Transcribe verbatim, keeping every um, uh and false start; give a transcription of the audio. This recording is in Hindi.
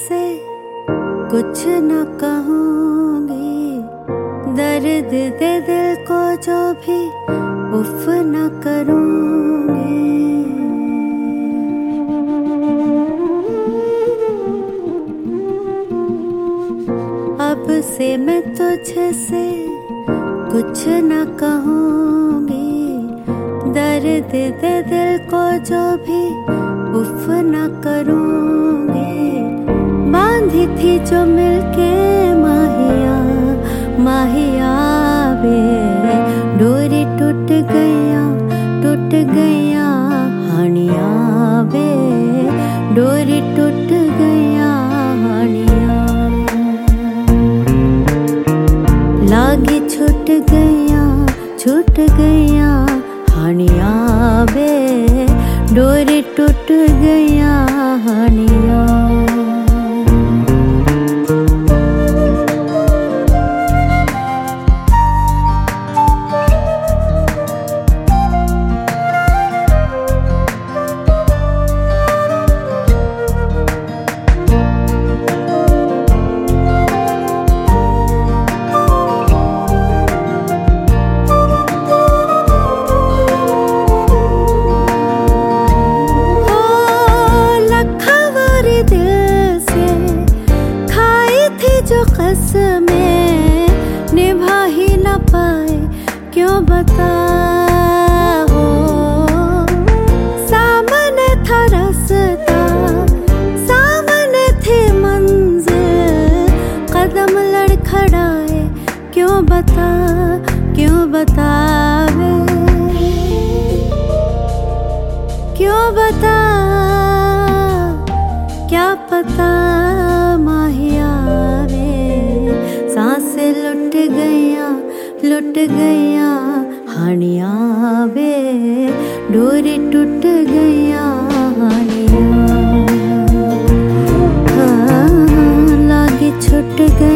से कुछ न कहूँगी, दर्द दे दिल को जो भी उफ न करूँगी। अब से मैं तुझसे कुछ न कहूँगी, दर्द दे दिल को जो भी उफ न करूँगी। बांधी थी जो मिलके माहिया माहिया बे, डोरी टूट गया टूट गया हानिया बे, डोरी टूट गया हानिया। लागी छूट गया छूट गया हानिया बे, डोरी टूट गया हानिया। कसमें निभा ही न पाए क्यों बता हो, सामने था रास्ता सामने थी मंजिल, कदम लड़खड़ाए क्यों बता क्यों बतावे क्यों बता, क्या पता माहिया सांसें लुट गया लुट गया हानिया बे, डोरी टूट गया हानिया। हाँ, लागे छूट गया